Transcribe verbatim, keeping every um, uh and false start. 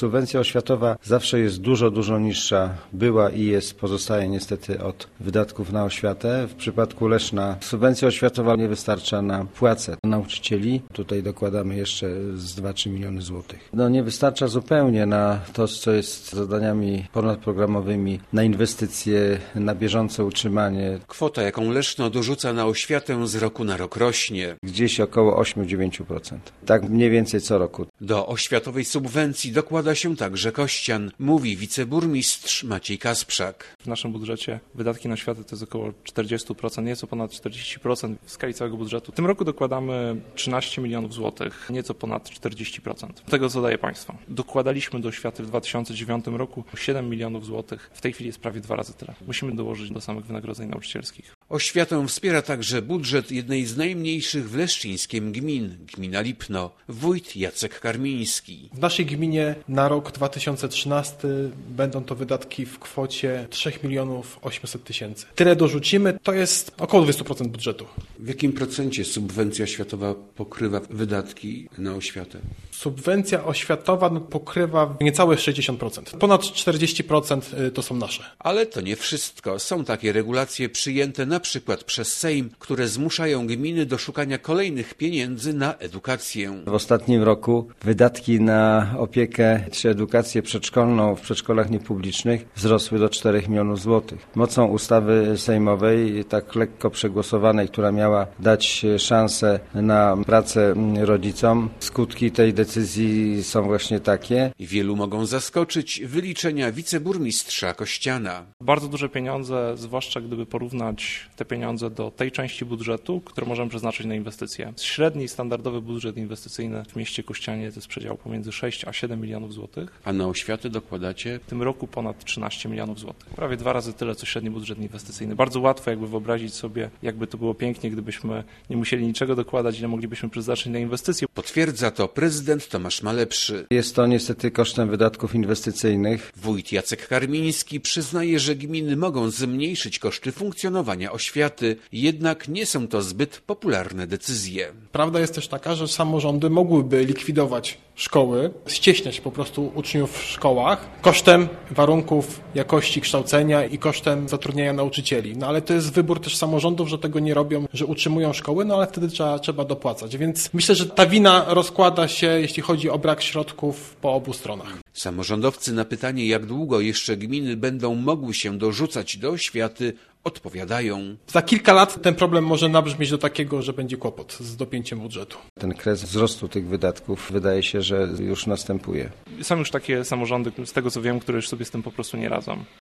Subwencja oświatowa zawsze jest dużo, dużo niższa. Była i jest, pozostaje niestety od wydatków na oświatę. W przypadku Leszna subwencja oświatowa nie wystarcza na płace nauczycieli. Tutaj dokładamy jeszcze z dwa trzy miliony złotych. No nie wystarcza zupełnie na to, co jest zadaniami ponadprogramowymi, na inwestycje, na bieżące utrzymanie. Kwota, jaką Leszno dorzuca na oświatę, z roku na rok rośnie. Gdzieś około osiem do dziewięciu procent. Tak mniej więcej co roku. Do oświatowej subwencji dokłada się także Kościan, mówi wiceburmistrz Maciej Kasprzak. W naszym budżecie wydatki na oświatę to jest około czterdzieści procent, nieco ponad czterdzieści procent w skali całego budżetu. W tym roku dokładamy trzynaście milionów złotych, nieco ponad czterdzieści procent tego, co daje państwo. Dokładaliśmy do oświaty w dwa tysiące dziewiątym roku siedem milionów złotych. W tej chwili jest prawie dwa razy tyle. Musimy dołożyć do samych wynagrodzeń nauczycielskich. Oświatę wspiera także budżet jednej z najmniejszych w Leszczyńskiem gmin, gmina Lipno, wójt Jacek Karmiński. W naszej gminie na rok dwa tysiące trzynasty będą to wydatki w kwocie trzy miliony osiemset tysięcy. Tyle dorzucimy, to jest około dwadzieścia procent budżetu. W jakim procencie subwencja oświatowa pokrywa wydatki na oświatę? Subwencja oświatowa pokrywa niecałe sześćdziesiąt procent. Ponad czterdzieści procent to są nasze. Ale to nie wszystko. Są takie regulacje przyjęte na przykład przez Sejm, które zmuszają gminy do szukania kolejnych pieniędzy na edukację. W ostatnim roku wydatki na opiekę czy edukację przedszkolną w przedszkolach niepublicznych wzrosły do czterech milionów złotych. Mocą ustawy sejmowej, tak lekko przegłosowanej, która miała dać szansę na pracę rodzicom, skutki tej decyzji są właśnie takie. Wielu mogą zaskoczyć wyliczenia wiceburmistrza Kościana. Bardzo duże pieniądze, zwłaszcza gdyby porównać te pieniądze do tej części budżetu, które możemy przeznaczyć na inwestycje. Średni, standardowy budżet inwestycyjny w mieście Kościanie to jest przedział pomiędzy sześć a siedem milionów złotych. A na oświatę dokładacie? W tym roku ponad trzynaście milionów złotych. Prawie dwa razy tyle, co średni budżet inwestycyjny. Bardzo łatwo jakby wyobrazić sobie, jakby to było pięknie, gdybyśmy nie musieli niczego dokładać, ile moglibyśmy przeznaczyć na inwestycje. Potwierdza to prezydent Tomasz Malepszy. Jest to niestety kosztem wydatków inwestycyjnych. Wójt Jacek Karmiński przyznaje, że gminy mogą zmniejszyć koszty funkcjonowania oświaty, jednak nie są to zbyt popularne decyzje. Prawda jest też taka, że samorządy mogłyby likwidować szkoły, ścieśniać po prostu uczniów w szkołach kosztem warunków jakości kształcenia i kosztem zatrudnienia nauczycieli. No ale to jest wybór też samorządów, że tego nie robią, że utrzymują szkoły, no ale wtedy trzeba, trzeba dopłacać. Więc myślę, że ta wina rozkłada się, jeśli chodzi o brak środków, po obu stronach. Samorządowcy na pytanie, jak długo jeszcze gminy będą mogły się dorzucać do oświaty, odpowiadają. Za kilka lat ten problem może nabrzmieć do takiego, że będzie kłopot z dopięciem budżetu. Ten kres wzrostu tych wydatków wydaje się, że już następuje. Są już takie samorządy, z tego co wiem, które już sobie z tym po prostu nie radzą.